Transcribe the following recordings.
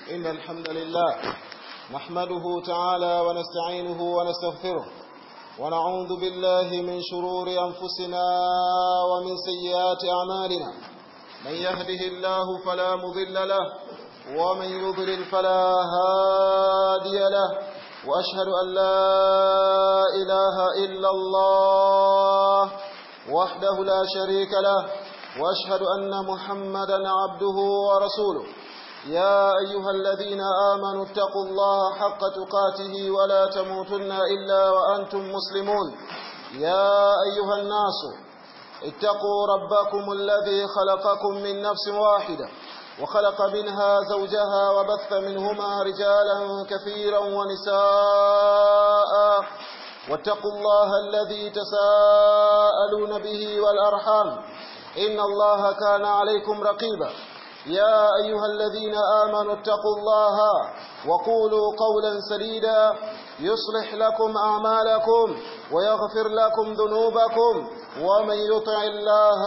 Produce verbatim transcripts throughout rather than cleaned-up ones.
إن الحمد لله نحمده تعالى ونستعينه ونستغفره ونعوذ بالله من شرور أنفسنا ومن سيئات أعمالنا. من يهده الله فلا مضل له ومن يضلل فلا هادي له، وأشهد أن لا إله إلا الله وحده لا شريك له، وأشهد أن محمدا عبده ورسوله. يا أيها الذين آمنوا اتقوا الله حق تقاته ولا تموتن إلا وأنتم مسلمون. يا أيها الناس اتقوا ربكم الذي خلقكم من نفس واحدة وخلق منها زوجها وبث منهما رجالا كثيرا ونساء، واتقوا الله الذي تساءلون به والأرحام إن الله كان عليكم رقيبا. يا أيها الذين آمنوا اتقوا الله وقولوا قولا سديدا يصلح لكم أعمالكم ويغفر لكم ذنوبكم، ومن يطع الله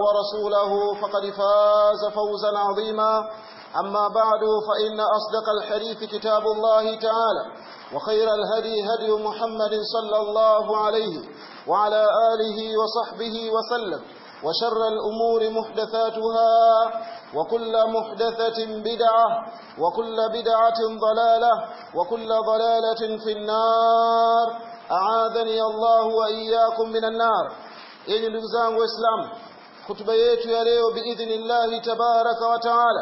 ورسوله فقد فاز فوزا عظيما. أما بعد، فإن أصدق الحديث كتاب الله تعالى، وخير الهدي هدي محمد صلى الله عليه وعلى آله وصحبه وسلم، وشر الأمور محدثاتها، وكل محدثة بدعة، وكل بدعة ضلالة، وكل ضلالة في النار. أعاذني الله وإياكم من النار. إني نغزان وإسلام خطبة yetu ya leo بإذن الله تبارك وتعالى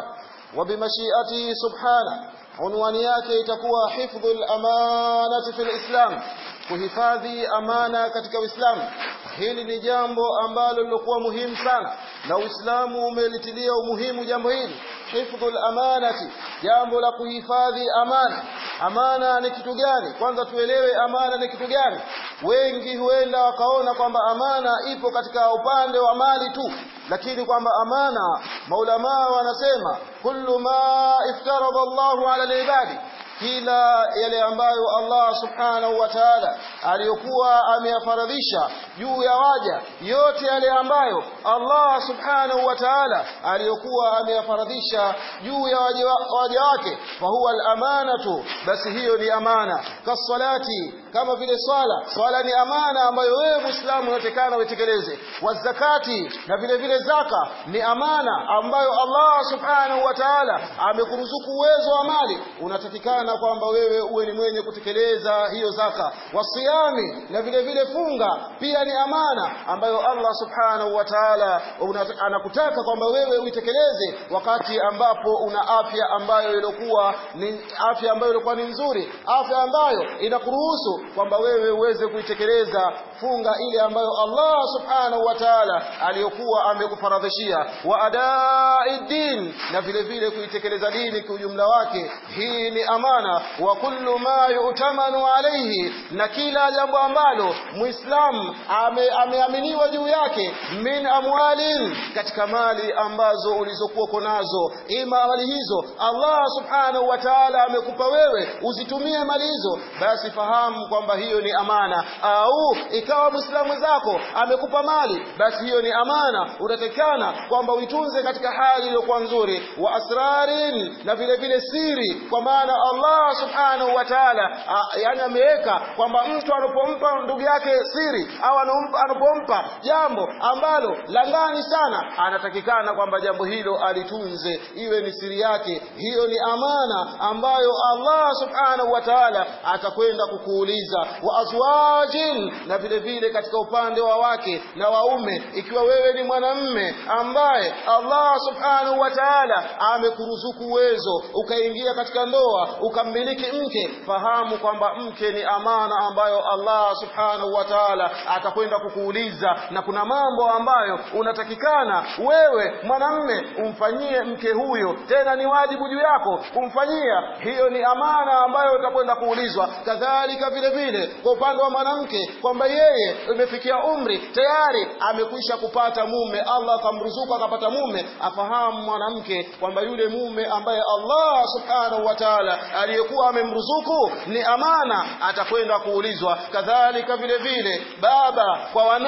وبمشيئته سبحانه, unwani yake itakuwa hifdhul amanati fil Islam, kuhifadhi amana katika Uislamu. Hili ni jambo ambalo lilikuwa muhimu sana na Uislamu umelitilia umuhimu jambo hili, hifdhul amanati, jambo la kuhifadhi amana. Amana ni kitu gani? Kwanza tuelewe amana ni kitu gani. Wengi huenda wakaona kwamba amana ipo katika upande wa mali tu, lakini kwamba amana, maulama wanasema kullu ma iftarada Allahu ala al-ibadi, kila yale ambayo Allah subhanahu wa ta'ala aliyokuwa ameyafaradhisha juu ya waja, yote yale ambayo Allah subhanahu wa ta'ala aliyokuwa ameyafaradhisha juu ya waja, waja wake, fa huwa al-amanatu, basi hiyo ni amana. Kasalati, kama vile swala, swala ni amana ambayo wewe Muislamu unatakana utekeleze. Wazakati, na vile vile zaka ni amana ambayo Allah subhanahu wa ta'ala amekuruzuku uwezo wa mali, unatakikana na kwamba wewe uwe ni mwenye kutekeleza hiyo zaka. Wasiyami, na vile vile funga pia ni amana ambayo Allah subhanahu wa ta'ala anakutaka kwamba wewe uitekeleze wakati ambapo una afya ambayo ilikuwa ni afya ambayo ilikuwa ni nzuri, afya ambayo inakuruhusu kwamba wewe uweze kuitekeleza funga ile ambayo Allah subhanahu wa ta'ala aliyokuwa amekufaradhishia. Wa adaaid din, na vile vile kuitekeleza dini kwa ujumla wake, hii ni amana. Wa kullu ma yu'tamanu alayhi, na kila jambo ambalo Muislamu ameaminiwa ame juu yake, min amwalin, katika mali ambazo ulizokuwa nazo, ima mali hizo Allah subhanahu wa ta'ala amekupa wewe uzitumie mali hizo, basi fahamu kwamba hiyo ni amana. Au ikawa Muislamu zako amekupa mali, basi hiyo ni amana, unatakana kwamba uitunze katika hali iliyokuwa nzuri. Wa asrarin, na vile vile siri, kwa maana Allah subhanahu wa ta'ala yani ameweka kwamba mtu anapompa ndugu yake siri au anapompa jambo ambalo langani sana, anatakikana kwamba jambo hilo alitunze, iwe ni siri yake. Hiyo ni amana ambayo Allah subhanahu wa ta'ala atakwenda kukuuliza. Wa azwajin, na vile vile katika upande wa wake na waume, ikiwa wewe ni mwanamume ambaye Allah subhanahu wa ta'ala amekuruzuku uwezo ukaingia katika ndoa ukamiliki mke, fahamu kwamba mke ni amana ambayo Allah subhanahu wa ta'ala atakwenda kukuuliza, na kuna mambo ambayo unatakikana wewe mwanamume umfanyie mke huyo, tena ni wajibu juu yako kumfanyia. Hiyo ni amana ambayo utakwenda kuulizwa. Kadhalika vile vile kwa upande wa mwanamke, kwamba yeye imefikia umri tayari amekwisha kupata mume, Allah akamruzuku akapata mume, afahamu mwanamke kwamba yule mume ambaye Allah subhanahu wa ta'ala aliyekuwa amemruzuku ni amana, atakwenda kuulizwa. Kadhalika vile vile baba kwa wanawe,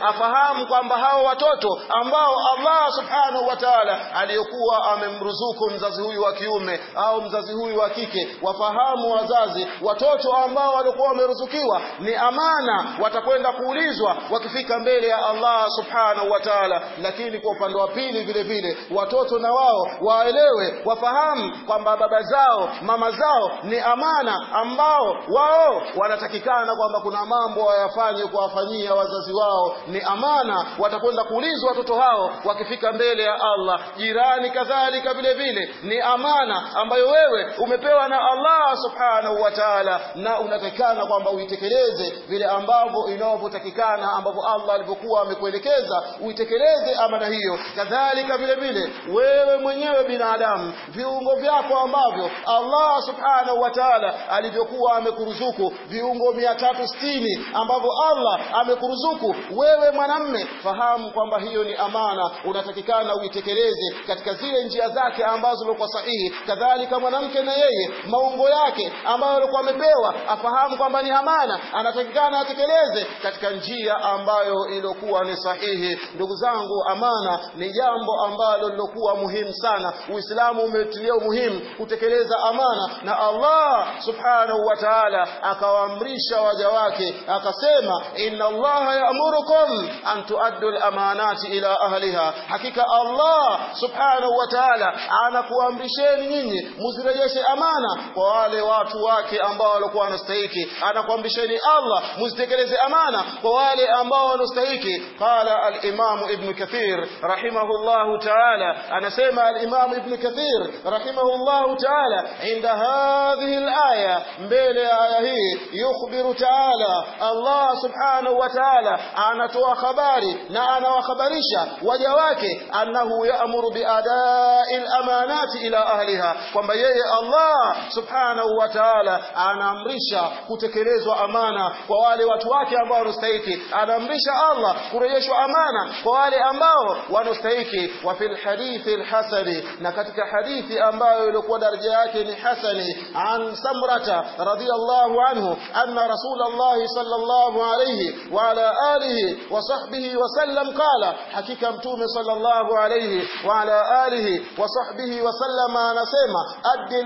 afahamu kwamba hao watoto ambao Allah subhanahu wa ta'ala aliyokuwa amemruzuku mzazi huyu wa kiume au mzazi huyu wa kike, wafahamu wazazi watoto ambao walikuwa wameruzukiwa ni amana, watakwenda kuulizwa wakifika mbele ya Allah subhanahu wa ta'ala. Lakini kwa upande wa pili vile vile watoto na wao waelewe, wafahamu kwamba baba zao, mama zao ni amana ambao wao wanatakikana kwamba kuna mambo wayafanye kuwafanyia wazazi wao, ni amana, watakwenda kuulizwa watoto hao wakifika mbele ya Allah. Jirani kadhalika vile vile ni amana ambayo wewe umepewa na Allah subhanahu wa ta'ala, na unatakikana kwamba uitekeleze vile ambavyo inavyotakikana, ambavyo Allah alivyokuwa amekuelekeza uitekeleze amana hiyo. Kadhalika vile vile wewe mwenyewe binadamu, viungo vyako ambavyo Allah subhanahu wa ta'ala alivyokuwa amekuruzuku, viungo mia tatu sitini ambavyo Allah amekuruzuku wewe mwanamume, fahamu kwamba hiyo ni amana, unatakikana uitekeleze katika zile njia zake ambazo zilikuwa sahihi. Kadhalika mwanamke na yeye maungo yake ambayo alikuwa amepewa, afahamu kwamba ni amana, anatakikana atekeleze katika njia ambayo ilikuwa ni sahihi. Ndugu zangu, amana ni jambo ambalo lilokuwa muhimu sana. Uislamu umetilia umuhimu kutekeleza amana, na Allah subhanahu wa ta'ala akawaamrisha waja wake akasema, inna Allaha ya'murukum an tuaddu al-amanati ila ahliha, hakika Allah subhanahu wa ta'ala anakuamrisheni nyinyi muzirejeshe amana kwa wale watu wake ambao walikuwa wanastahili. Anakuamrisheni Allah muzitekeleze amana kwa wale ambao wanastahili. Qala al-Imam Ibn Kathir rahimahullahu ta'ala, anasema al-Imam Ibn Kathir rahimahullahu ta'ala, inda hadhihi al-aya, mbele ya aya hii, yukhbiru ta'ala, Allah subhanahu wa ta'ala anatoa habari na anawahabarisha waja wake, annahu ya'muru bi ada'i al-amanati ila ahliha, kwamba yeye Allah subhanahu wa ta'ala anaamrisha kutekelezwa amana kwa wale watu wake ambao wanastahili. Anaamrisha Allah kurejeshwa amana kwa wale ambao wanastahili. Wa fil hadithi al-hasani, na katika hadithi ambayo ilikuwa daraja yake ni hasani, an Samrata radiyallahu anhu anna Rasulullah sallallahu alayhi wa ala alihi wa sahbihi wa sallam qala, hakika mtume sallallahu alayhi wa ala alihi wa sahbihi wa sallam anasema, addil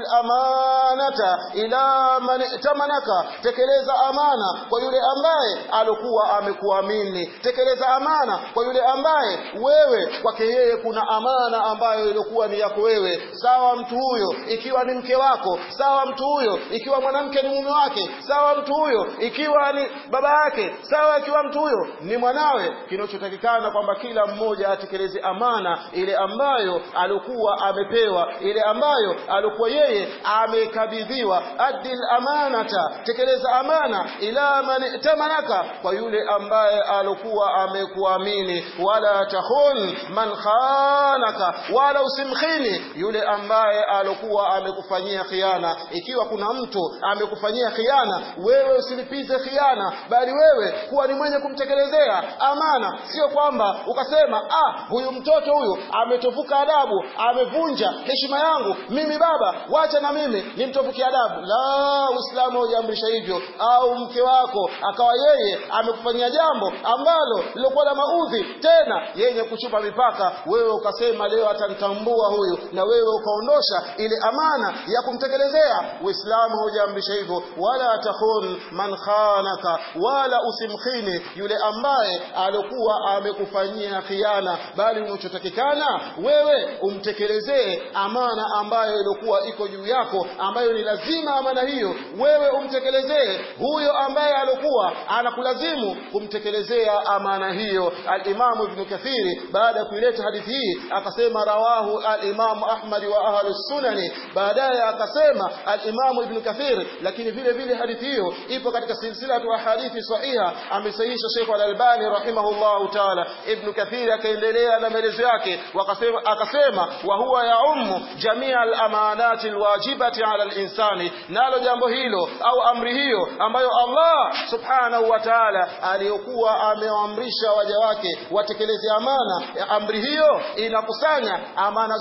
amanata ila man tamanaka, tekeleza amana kwa yule ambaye alikuwa amekuamini, tekeleza amana kwa yule ambaye wewe kwake yeye kuna amana ambayo ilikuwa ni yako wewe. Sawa mtu huyo ikiwa ni mke wako, sawa mtu huyo ikiwa mwanamke ni mume wake, sawa mtu huyo ikiwa ni baba yake, sawa ikiwa mtu huyo ni mwanawe. Kinachotakikana kwamba kila mmoja atekeleze amana ile ambayo alikuwa amepewa, ile ambayo alikuwa yeye amekabidhiwa. Adil amanata, tekeleza amana ila man tamanaka, kwa yule ambaye alikuwa amekuamini. Wala takhun man khanaka, wala usimkhini yule ambaye alikuwa amekufanyia khiana. Ikiwa kuna mtu amekufanyia khiana, wewe usilipize khiana, bali wewe kuwa ni mwenye kumtekelezea amana. Sio kwamba ukasema, ah, huyu mtoto huyu ametovuka adabu, amevunja heshima yangu, mimi baba wacha na mimi nimtovukia adabu. La, Uislamu hujaamrisha hivyo. Au mke wako akawa yeye amekufanyia jambo ambalo lilokuwa na maudhi, tena yenye kuchupa mipaka, wewe ukasema leo atanitambua huyu, na wewe ukaondosha ile amana ya kumtekelezea. Uislamu hujaamrisha hivyo. Wala takhun man khanaka, wala usimkhini yule ambaye alikuwa amekufanyia khiana, bali unachotakikana wewe umtekelezee amana ambayo ilikuwa iko juu yako, ambayo ni lazima amana hiyo wewe umtekelezee huyo ambaye alikuwa anakulazimu kumtekelezea amana hiyo. Al-Imam Ibn Kathir baada ya kuileta hadithi hii akasema, rawahu al-Imam Ahmad wa ahlus sunani. Baadaye akasema al-Imam Ibn Kathir, lakini vile vile hadithi hiyo ipo katika silsila ya hadithi sahiha, amesahihisha Sheikh Al-Albani rahimahullahu ta'ala. Ibn Kathir akaendelea na maelezo yake, wakasema akasema, wa huwa yaumu jamia al-amanati al-wajibati ala al-insani, nalo jambo hilo au amri hiyo ambayo Allah subhanahu wa ta'ala aliyokuwa ameamrisha waja wake watekeleze amana, amri hiyo inakusanya amana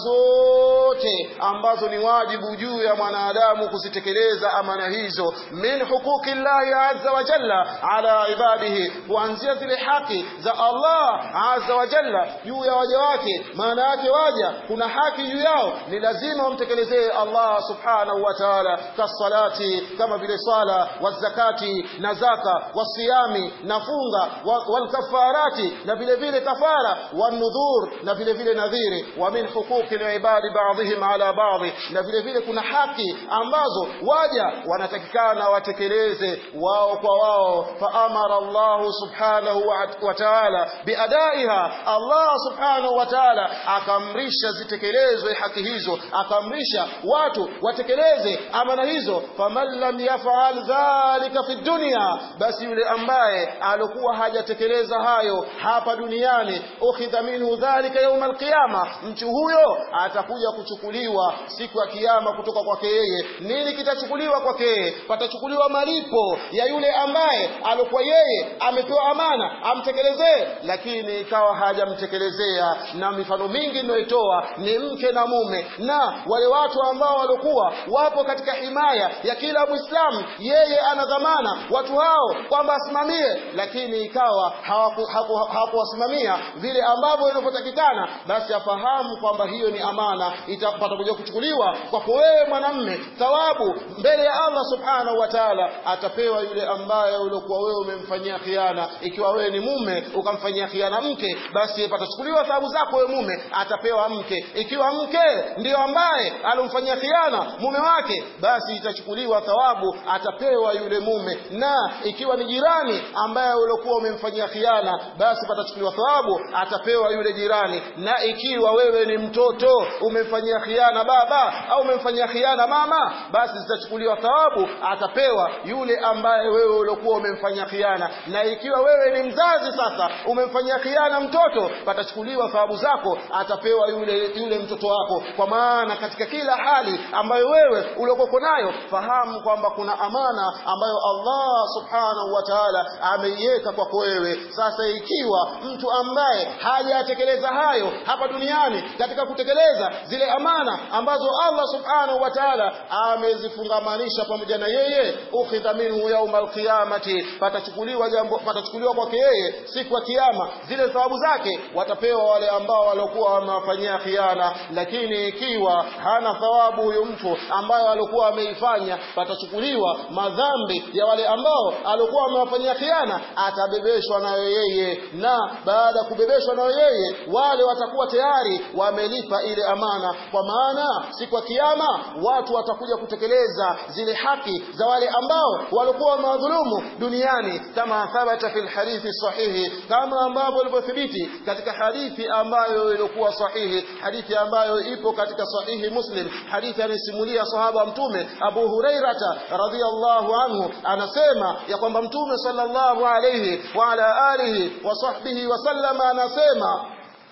zote ambazo ni wajibu juu ya mwanadamu kuzitekeleza amana hizo, min huquqillahi azza wa jalla ala ibadihi, kuanzia zile haki za Allah azza wa jalla juu ya waja wake. Maana yake waja kuna haki juu yao, ni lazima wamtekelezee Allah subhanahu wa ta'ala, kasalati, kama vile swala, wazakati na zaka, wasiyami na funga, walkafarati na vile vile kafara, wanudhur na vile vile nadhiri, wa min huquqi al-ibadi ba'dihim ala ba'd, na vile vile kuna haki ambazo waja wanatakikana watekeleze wao kwa wao. Fa amara Allah subhanahu wa ta'ala biadaiha, Allah subhanahu wa ta'ala akamrisha zitekelezwe haki hizo, akamrisha watu watekeleze amana hizo. Faman lam yaf'al dhalika fi dunya, basi yule ambaye alikuwa hajatekeleza hayo hapa duniani, ukhidha minhu dhalika yawm alqiyama, mtu huyo atakuja kuchukuliwa siku ya kiyama kutoka kwake yeye. Nini kitachukuliwa kwake yeye? Patachukuliwa malipo ya yule ambaye alikuwa yeye amepewa amana amtekelezee, lakini ikawa hajamtekelezea. Na mifano mingi ninayoitoa ni mke na mume, na wale watu ambao walikuwa wapo katika himaya ya kila Muislamu, yeye ana dhamana watu hao kwamba asimamie, lakini ikawa hawakuwasimamia vile ambavyo inapotakikana, basi afahamu kwamba hiyo ni amana, itapata kuja kuchukuliwa kwako wewe mwanamume. Thawabu mbele ya Allah subhanahu wa ta'ala atapewa yule ambaye uliokuwa wewe umemfanyia khiana. Ikiwa wewe ni mume ukamfanyia khiana mke, basi patachukuliwa thawabu zako wewe mume, atapewa mke. Ikiwa mke ndio ambaye alomfanyia khiana mume wake, basi itachukuliwa thawabu, atapewa yule mume. Na ikiwa ni jirani ambaye uliokuwa umemfanyia khiana, basi patachukuliwa thawabu, atapewa yule jirani. Na ikiwa wewe ni mtoto umemfanyia khiana baba au umemfanyia khiana mama, basi zitachukuliwa thawabu, atapewa yule ambaye wewe uliokuwa umemfanyia khiana. Na ikiwa wewe ni mzazi sasa umemfanyia khiana mtoto, patachukuliwa thawabu zako, atapewa yule yule mtoto wako. Kwa maana katika kila hali ambayo wewe uliokuwa nayo, fahamu kwamba kuna amana ambayo Allah subhanahu wa ta'ala ameiweka kwako wewe. Sasa ikiwa mtu ambaye hajatekeleza hayo hapa duniani katika kutekeleza zile amana ambazo Allah subhanahu wa ta'ala amezifungamanisha pamoja na yeye, ukhidha minhu yawm alqiyamati, patachukuliwa jambo patachukuliwa kwake yeye siku ya kiyama, zile thawabu zake watapewa wale ambao walikuwa wamewafanyia khiana. Lakini ikiwa hana thawabu huyo mtu ambaye alikuwa ameifanya, patachukuliwa madhambi ya wale ambao alikuwa wamewafanyia khiana, atabebeshwa nayo yeye. Na baada ya kubebeshwa nayo yeye, wale watakuwa tayari wamelipa ile amana. Kwa maana siku ya kiyama watu watakuja kutekeleza zile haki za wale ambao walikuwa wamewadhulumu duniani, kama thabata fil hadithi sahihi, kama ambavyo ilivyothibiti katika hadithi ambayo ilikuwa sahihi, hadithi ambayo ipo katika sahihi Muslim. Hadithi anisimulia sahaba mtume Abu Hurairah radhiyallahu anhu, anasema ya kwamba mtume sallallahu alayhi wa ala alihi wa sahbihi wa sallama anasema,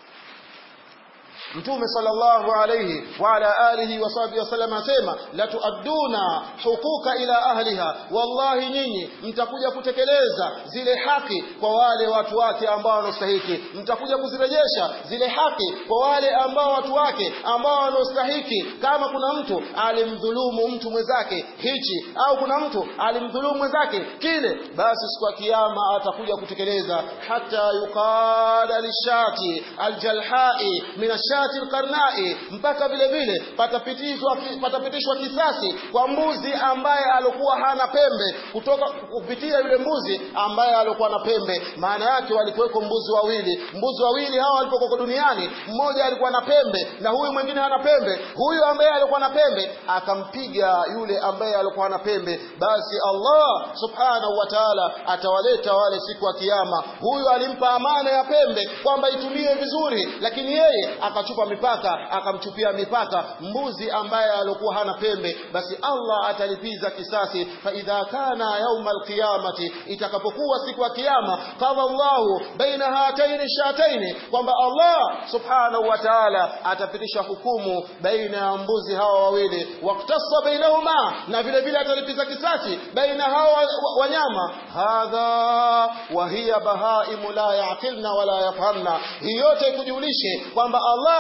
Mtume sallallahu alayhi wa ala alihi wa sahbihi wasallam asema, la tuadduna huquqa ila ahliha, wallahi nyinyi mtakuja kutekeleza zile haki kwa wale watu wake ambao wanastahili, mtakuja kuzirejesha zile haki kwa wale ambao watu wake ambao wanastahili. Kama kuna mtu alimdhulumu mtu mwenzake hichi, au kuna mtu alimdhulumu mwenzake kile, basi siku ya kiyama atakuja kutekeleza. Hata yuqala lishati aljalhai min alqarnai, mpaka vile vile patapitishwa patapitishwa kisasi kwa mbuzi ambaye alikuwa hana pembe, kutoka kupitia yule mbuzi ambaye alikuwa na pembe. Maana yake walikuweko mbuzi wawili, mbuzi wawili hao walipokuwa duniani, mmoja alikuwa na pembe na huyu mwingine hana pembe. Huyu ambaye alikuwa na pembe akampiga yule ambaye alikuwa na pembe, basi Allah subhanahu wa ta'ala atawaleta wale siku ya kiyama. Huyu alimpa amana ya pembe kwamba itumie vizuri, lakini yeye akachupa mipaka, akamchupia mipaka mbuzi ambaye alikuwa hana pembe. Basi Allah atalipiza kisasi. Fa idha kana yawm alqiyamati, itakapokuwa siku ya kiyama, qala Allahu baina hataini shataini, kwamba Allah subhanahu wa ta'ala atapitisha hukumu baina ya mbuzi hawa wawili, waqtassa bainahuma, na vile vile atalipiza kisasi baina hawa wanyama. Hadha wa hiya bahaimu la yaqilna wala yafhamna. Hii yote kujulishe kwamba Allah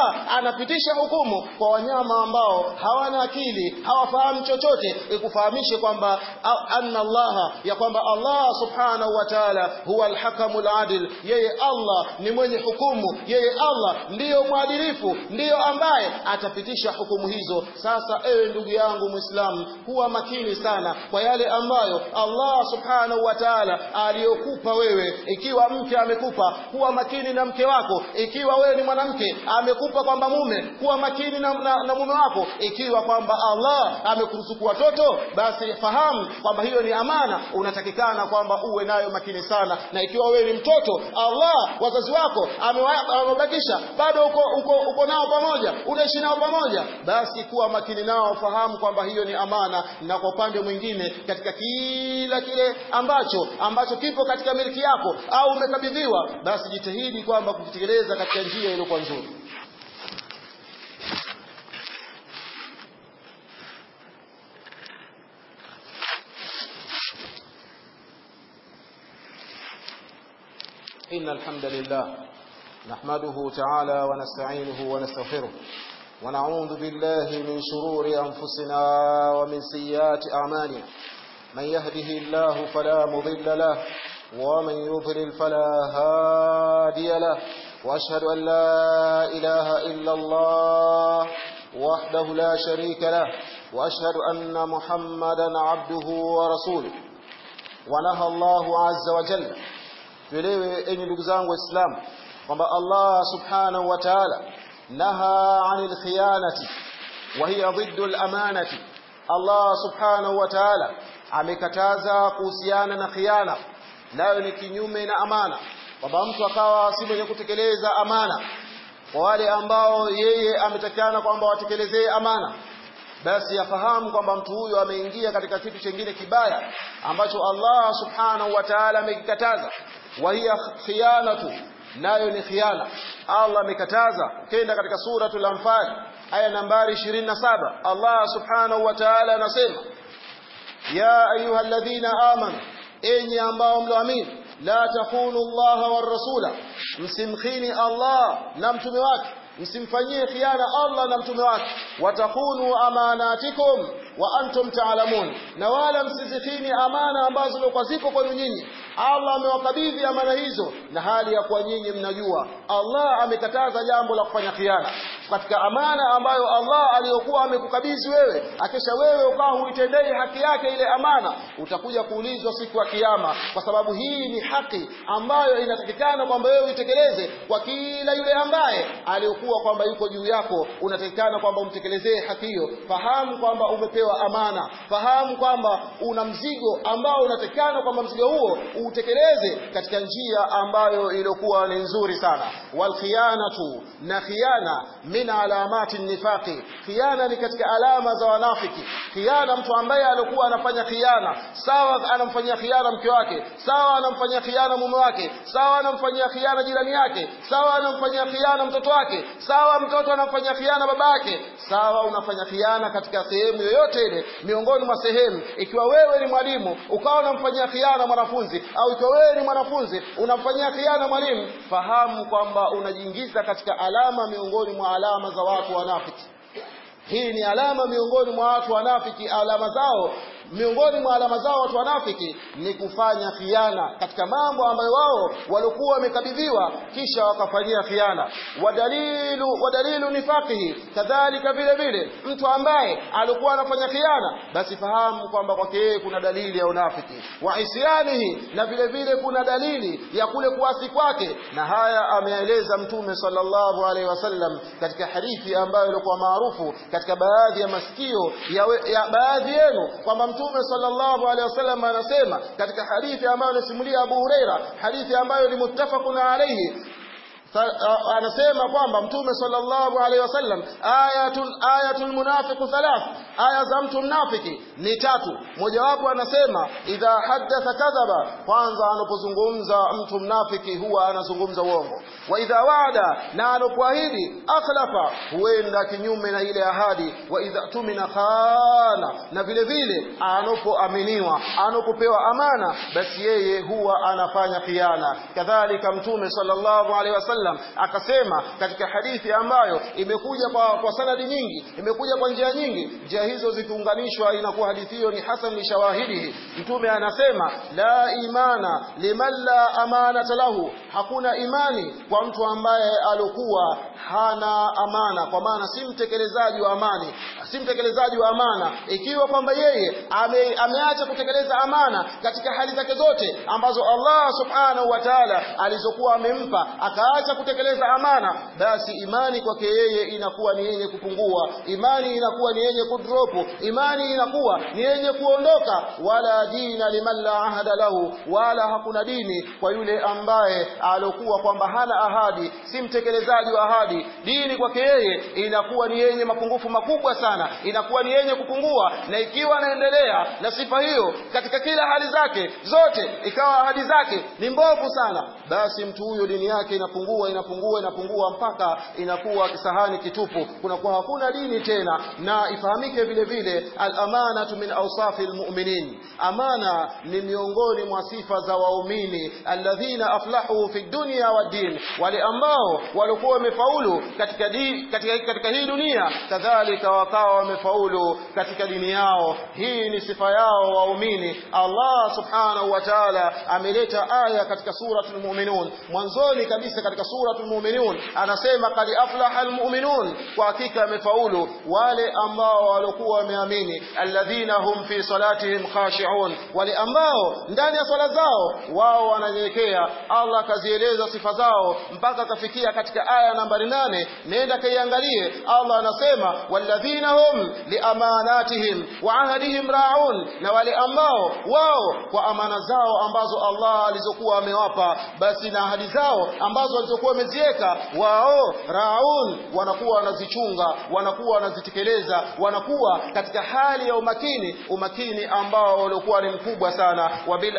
Allah anapitisha hukumu kwa wanyama ambao hawana akili, hawafahamu chochote, ikufahamishe kwamba anna Allah, ya kwamba Allah subhanahu wa ta'ala huwa al-hakamul adil, yeye Allah ni mwenye hukumu, yeye Allah ndiyo mwadilifu, ndiyo ambaye atapitisha hukumu hizo. Sasa ewe ndugu yangu Muislamu, kuwa makini sana kwa yale ambayo Allah subhanahu wa ta'ala aliyokupa wewe. Ikiwa mke amekupa, kuwa makini na mke wako. Ikiwa wewe ni mwanamke amekupa kwamba mume, kuwa makini na, na, na mume wako. Ikiwa kwamba Allah amekuruzuku watoto, basi fahamu kwamba hiyo ni amana, unatakikana kwamba uwe nayo makini sana. Na ikiwa wewe ni mtoto, Allah wazazi wako amewabakisha, bado uko, uko, uko nao pamoja, unaishi nao pamoja, basi kuwa makini nao, fahamu kwamba hiyo ni amana. Na kwa upande mwingine, katika kila kile ambacho ambacho kipo katika miliki yako au umekabidhiwa, basi jitahidi kwamba kukitekeleza katika njia iliyokuwa nzuri. إن الحمد لله نحمده تعالى ونستعينه ونستغفره ونعوذ بالله من شرور أنفسنا ومن سيئات أعمالنا. من يهده الله فلا مضل له ومن يضلل فلا هادي له. وأشهد أن لا إله إلا الله وحده لا شريك له وأشهد أن محمدا عبده ورسوله. ونهى الله عز وجل. Tuelewe enyi ndugu zangu Waislamu kwamba Allah subhanahu wa ta'ala naha 'anil khiyanati wa hiya dhiddu al-amanati. Allah subhanahu wa ta'ala amekataza kuhusiana na khiana, nayo ni kinyume na amana, kwamba mtu akawa si mwenye kutekeleza amana. Kwa wale ambao yeye ametakana kwamba watekelezee amana, basi yafahamu kwamba mtu huyo ameingia katika kitu kingine kibaya ambacho Allah subhanahu wa ta'ala amekikataza. Wa hiya khiyanatu, nayo ni khiana. Allah amekataza. Ukienda katika suratul Anfal aya nambari ishirini na saba, Allah subhanahu wa ta'ala anasema, ya ayyuhalladhina amanu, enyi ambao mloamini, la takhunu Allaha war rasula, msimkhini Allah na mtume wake, msimfanyie khiana Allah na mtume wake. Watakhunu amanatikum wa antum ta'lamun, na wala msizikhini amana ambazo zilikuwa zipo kwenu nyinyi. Allah amewakabidhi amana hizo na hali ya kuwa nyinyi mnajua. Allah amekataza jambo la kufanya khiana katika amana ambayo Allah aliyokuwa amekukabidhi wewe. Akisha wewe ukawa huitendei haki yake ile amana, utakuja kuulizwa siku ya kiyama, kwa sababu hii ni haki ambayo inatakikana kwamba wewe uitekeleze kwa kila yule ambaye aliyokuwa kwamba yuko juu yako. Unatakikana kwamba umtekelezee haki hiyo. Fahamu kwamba umepewa amana, fahamu kwamba una mzigo ambao unatakikana kwamba mzigo huo utekeleze katika njia ambayo iliyokuwa ni nzuri sana. Wal khiyanatu, na khiana min alamati nifaqi, khiana ni katika alama za wanafiki. Khiana, mtu ambaye alikuwa anafanya khiana, sawa anamfanyia khiana mke wake, sawa anamfanyia khiana mume wake, sawa anamfanyia khiana jirani yake, sawa anamfanyia khiana mtoto wake, sawa mtoto anamfanyia khiana babake, sawa unafanya khiana katika sehemu yoyote ile miongoni mwa sehemu. Ikiwa wewe ni mwalimu ukawa unamfanyia khiana mwanafunzi, au ikiwa wewe ni mwanafunzi unamfanyia khiana mwalimu, fahamu kwamba unajiingiza katika alama miongoni mwa alama za watu wanafiki. Hii ni alama miongoni mwa watu wanafiki. Alama zao miongoni mwa alama zao watu wanafiki ni kufanya khiana katika mambo ambayo wao walikuwa wamekabidhiwa, kisha wakafanyia khiana. Wadalilu wadalilu nifaqihi, kadhalika vile vile mtu ambaye alikuwa anafanya khiana, basi fahamu kwamba kwake yeye kuna dalili ya unafiki. Wa isyanihi, na vile vile kuna dalili ya kule kuasi kwake. Na haya ameeleza Mtume sallallahu alaihi wasallam katika hadithi ambayo ilikuwa maarufu katika baadhi ya masikio ya, ya baadhi yenu, kwamba Mtume sallallahu alaihi wasallam anasema katika hadithi ambayo anasimulia Abu Huraira, hadithi ambayo ni muttafaqun alayhi, anasema kwamba Mtume sallallahu alaihi wasallam, ayatul ayatul munafiqu thalath, aya za mtu mnafiki ni tatu. Mojawapo anasema idha haddatha kadhaba, kwanza anapozungumza mtu mnafiki huwa anazungumza uongo. Wa idha waada, na anapoahidi, akhlafa, huenda kinyume na ile ahadi. Wa idha tumina khana, na vile vile anapoaminiwa, anapopewa amana, basi yeye huwa anafanya khiana. Kadhalika Mtume sallallahu alaihi wasallam wasallam akasema katika hadithi ambayo imekuja kwa, kwa sanadi nyingi, imekuja kwa njia nyingi, njia hizo zikiunganishwa inakuwa hadithi hiyo ni hasan li shawahidihi. Mtume anasema la imana liman la amanata lahu, hakuna imani kwa mtu ambaye alokuwa hana amana, kwa maana si mtekelezaji wa amani, si mtekelezaji wa amana. Ikiwa kwamba yeye ame, ameacha kutekeleza amana katika hali zake zote ambazo Allah subhanahu wa ta'ala alizokuwa amempa, akaacha kutekeleza amana, basi imani kwake yeye inakuwa ni yenye kupungua, imani inakuwa ni yenye kudropu, imani inakuwa ni yenye kuondoka. Wala dina liman la ahada lahu, wala hakuna dini kwa yule ambaye alokuwa kwamba hana ahadi, si mtekelezaji wa ahadi. Dini kwake yeye inakuwa ni yenye mapungufu makubwa sana, inakuwa ni yenye kupungua. Na ikiwa anaendelea na sifa hiyo katika kila hali zake zote, ikawa ahadi zake ni mbovu sana, basi mtu huyo dini yake inapungua inapungua inapungua mpaka inakuwa kisahani kitupu, kunakuwa hakuna dini tena. Na ifahamike vile vile al-amanatu min awsafil mu'minin, amana ni miongoni mwa sifa za waumini, alladhina aflahu fi dunya wa din, wale ambao walikuwa wamefaulu katika di, katika, katika hii dunia, kadhalika wakawa wamefaulu katika dini yao. Hii ni sifa yao waumini. Allah subhanahu wa ta'ala ameleta aya katika suratul mu'minun, mwanzoni kabisa katika suratul mu'minun anasema qad aflahal mu'minun, kwa hakika amefaulu wale ambao walikuwa wameamini, alladhina hum fi salatihim khashi'un, wale ambao ndani ya swala zao wao wananyenyekea. Allah kazieleza sifa zao mpaka kafikia katika aya nambari nane, nenda kaiangalie. Allah anasema walladhina hum liamanatihim wa ahadihim ra'un, na wale ambao wao kwa amana zao ambazo Allah alizokuwa amewapa, basi na ahadi zao ambazo walizokuwa wameziweka wao ra'un, wanakuwa wanazichunga, wanakuwa wanazitekeleza, wanakuwa katika hali ya umakini, umakini ambao walikuwa ni mkubwa sana. Wabil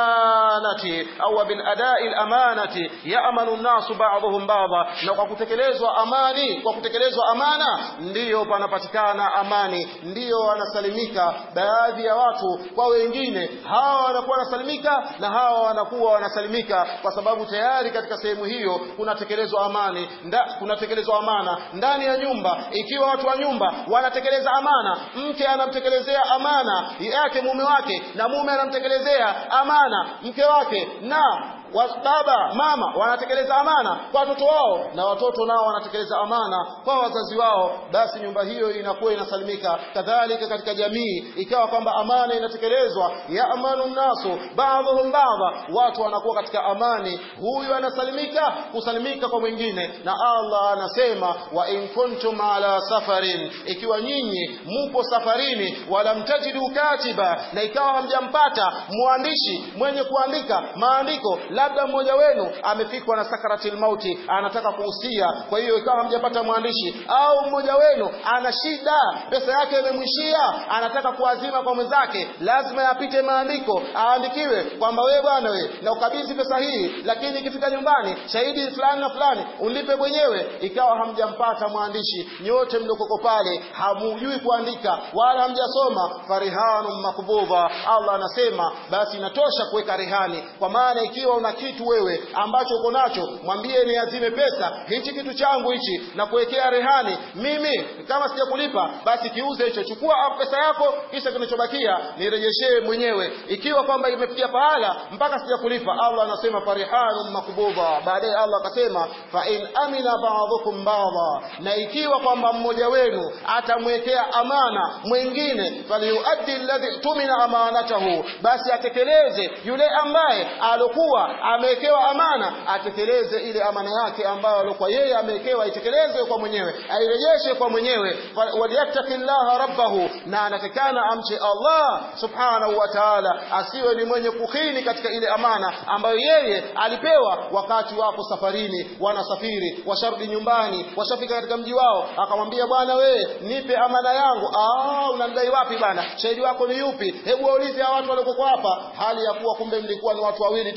amanati au bil ada'il amanati ya'manu an-nasu ba'dhum ba'dha, na kwa kutekelezwa amani, kwa kutekelezwa amana ndiyo panapatikana amani, ndiyo wanasalimika baadhi ya watu kwa wengine. Hawa wanakuwa wanasalimika na hawa wanakuwa wanasalimika, kwa sababu tayari katika sehemu hiyo kunatekelezwa amani, nda, kunatekelezwa amana ndani ya nyumba. Ikiwa watu wa nyumba wanatekeleza amana, mke anamtekelezea amana yake mume wake, na mume anamtekelezea amana mke wake, na baba mama wanatekeleza amana kwa watoto wao, na watoto nao wanatekeleza amana kwa wazazi wao, basi nyumba hiyo inakuwa inasalimika. Kadhalika katika jamii, ikawa kwamba amana inatekelezwa, ya'manu nasu ba'dhum ba'dha, watu wanakuwa katika amani, huyu anasalimika kusalimika kwa mwingine. Na Allah anasema wa in kuntum ala safarin, ikiwa nyinyi mupo safarini, wala mtajidu katiba, na ikawa hamjampata mwandishi mwenye kuandika maandiko, labda mmoja wenu amefikwa na sakaratil mauti, anataka kuhusia, kwa hiyo ikawa hamjapata mwandishi, au mmoja wenu ana shida, pesa yake imemwishia, anataka kuazima kwa mwenzake, lazima yapite maandiko, aandikiwe kwamba wewe bwana wewe na ukabidhi pesa hii, lakini ikifika nyumbani shahidi fulani na fulani unlipe mwenyewe. Ikawa hamjampata mwandishi, nyote mlokoko pale hamujui kuandika wala hamjasoma, farihanun makbudha, Allah anasema basi inatosha kuweka rehani. Kwa maana ikiwa una kitu wewe ambacho uko nacho, mwambie ni azime pesa, hichi kitu changu hichi na kuwekea rehani, mimi kama sijakulipa basi kiuze hicho, chukua pesa yako, kisha kinachobakia nirejeshee mwenyewe. Ikiwa kwamba imefikia pahala mpaka sijakulipa, Allah anasema farihanun makbudha. Baadaye Allah akasema fa in amina ba'dhukum ba'dha, na ikiwa kwamba mmoja wenu atamwekea amana mwingine, falyuaddi alladhi tumina amanatahu, basi atekeleze yule ambaye alokuwa amewekewa amana, atekeleze ile amana yake ambayo alikuwa yeye amewekewa, itekeleze kwa mwenyewe, airejeshe kwa mwenyewe. Waliyattaqillaha rabbahu, na anatakana amche Allah subhanahu wa ta'ala, asiwe ni mwenye kukhini katika ile amana ambayo yeye alipewa. Wakati wapo safarini, wanasafiri, washarudi nyumbani, washafika katika mji wao, akamwambia bwana we nipe amana yangu. Ah, unamdai wapi bwana? Shahidi wako ni yupi? Hebu waulize hao watu waliokuwa hapa, hali ya kuwa kumbe mlikuwa ni watu wawili tu kule safari.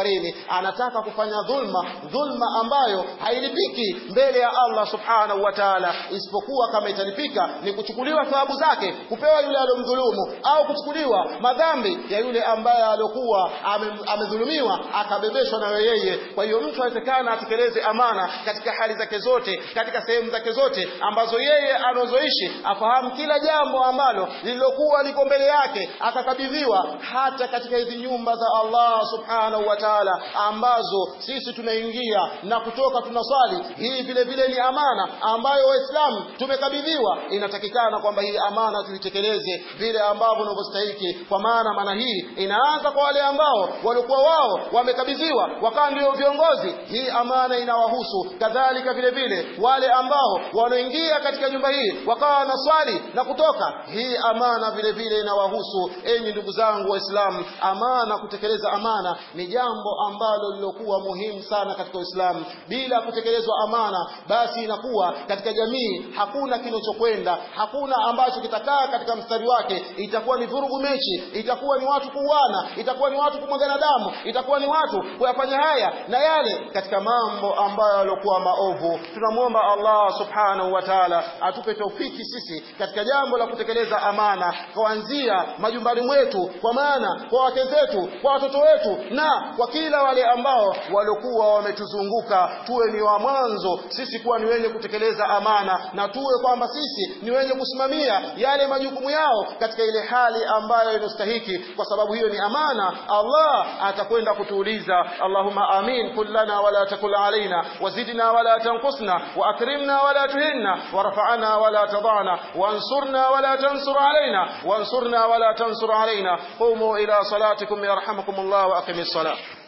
safarini, anataka kufanya dhulma, dhulma ambayo hailipiki mbele ya Allah subhanahu wa ta'ala, isipokuwa kama italipika ni kuchukuliwa thawabu zake, kupewa yule aliyomdhulumu, au kuchukuliwa madhambi ya yule ambaye alikuwa amedhulumiwa akabebeshwa na yeye. Kwa hiyo mtu atakana atekeleze amana katika hali zake zote, katika sehemu zake zote ambazo yeye anazoishi, afahamu kila jambo ambalo lililokuwa liko mbele yake akakabidhiwa, hata katika hizi nyumba za Allah subhanahu wa ta'ala ambazo sisi tunaingia na kutoka tunaswali. Hii vile vile ni amana ambayo Waislamu tumekabidhiwa. Inatakikana kwamba hii amana tulitekeleze vile ambavyo inavyostahili, kwa maana maana hii inaanza kwa wale ambao walikuwa wao wamekabidhiwa wakawa ndio viongozi. Hii amana inawahusu. Kadhalika vile vile wale ambao wanaingia katika nyumba hii wakawa wanaswali na kutoka, hii amana vile vile inawahusu. Enyi ndugu zangu Waislamu, amana, kutekeleza amana ni jambo ambalo lilokuwa muhimu sana katika Uislamu. Bila kutekelezwa amana, basi inakuwa katika jamii hakuna kinachokwenda, hakuna ambacho kitakaa katika mstari wake. Itakuwa ni vurugu mechi, itakuwa ni watu kuuana, itakuwa ni watu kumwagana damu, itakuwa ni watu kuyafanya haya na yale katika mambo ambayo yalikuwa maovu. Tunamuomba Allah subhanahu wa ta'ala atupe taufiki sisi katika jambo la kutekeleza amana, kuanzia majumbani mwetu, kwa maana kwa wake zetu, kwa watoto wetu, na kwa kila wale ambao walikuwa wametuzunguka. Tuwe ni wa mwanzo sisi kuwa ni wenye kutekeleza amana, na tuwe kwamba sisi ni wenye kusimamia yale majukumu yao katika ile hali ambayo inastahiki, kwa sababu hiyo ni amana. Allah atakwenda kutuuliza. Allahumma amin. Kullana wala takul alaina, wazidna wala tanqusna, wa akrimna wala tuhinna, warfa'na wala tadana, wansurna wala tansur alaina, wansurna wala tansur alaina. Qumu ila salatikum yarhamukumullah wa aqimis salat.